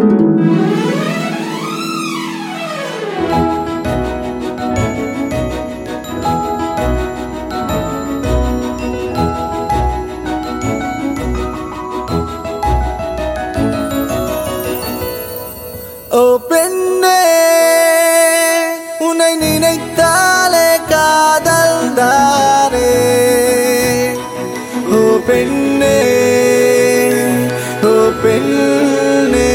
ஓ பெண்ணே, உன்னை நினைத்தாலே காதல் தானே. ஓ பெண்ணே, ஓ பெண்ணே,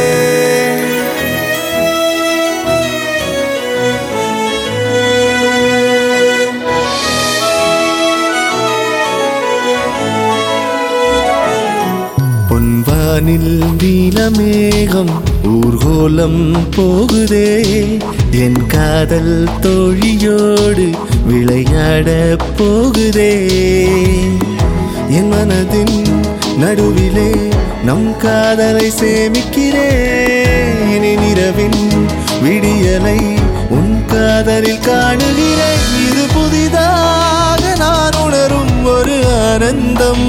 பொன்வானில் நீலமேகம் ஊர்கோலம் போகுதே. என் காதல் தோழியோடு விளையாட போகுதே. என் மனதின் நடுவிலே நம் காதலை சேமிக்கிறேன். இரவின் விடியலை உன் காதலில் காணுகிறேன். இது புதிதாக நான் உணரும் ஒரு ஆனந்தம்.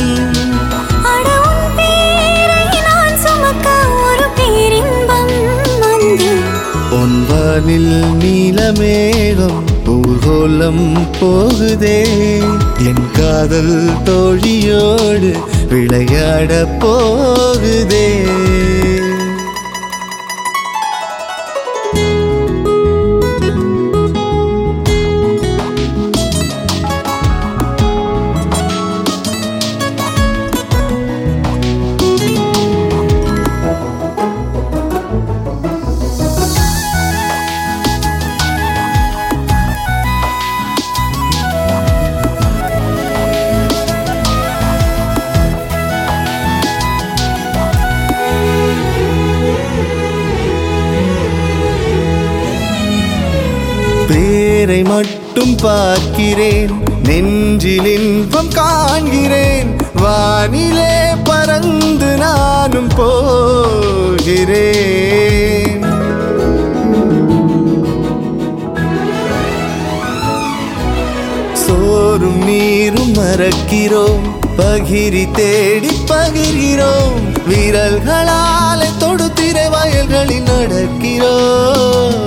பொன்வானில் நீலமேகம் ஊர்கோலம் போகுதே. என் காதல் தோழியோடு விளையாட போகுதே. பேரை மட்டும் பார்க்கிறேன், நெஞ்சில் இன்பம் காண்கிறேன். வானிலே பறந்து நானும் போகிறேன். சோறும் நீரும் மறக்கிறோம், பகிரி தேடி பகிர்கிறோம். விரல்களாலே தொடுத்திரை வயல்களில் நடக்கிறோம்.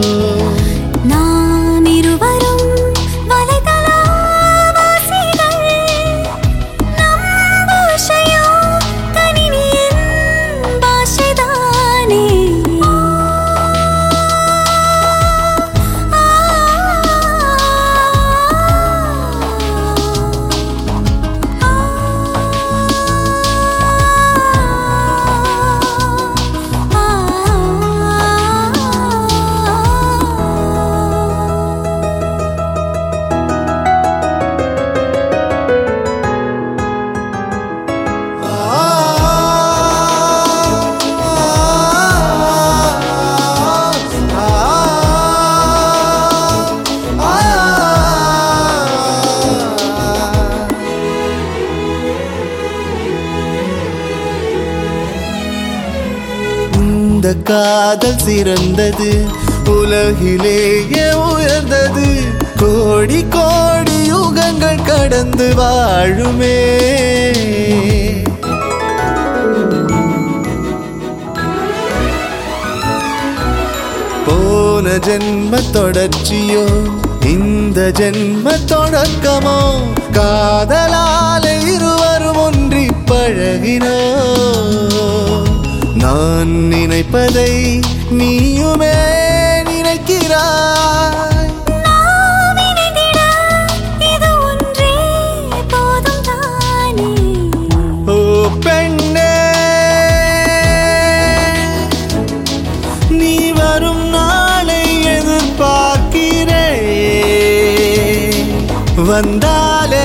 இந்த காதல் சிறந்தது, உலகிலேயே உயர்ந்தது. கோடி கோடி யுகங்கள் கடந்து வாழுமே. போன ஜென்ம தொடர்ச்சியோ இந்த ஜென்ம தொடக்கமோ, காதலாலே இருவரும் ஒன்றி பழகினோ. நான் நினைப்பதை நீயுமே நினைக்கிறாய். ஓ பெண்ணே, நீ வரும் நாளை எதிர்பார்க்கிறேன். வந்தாலே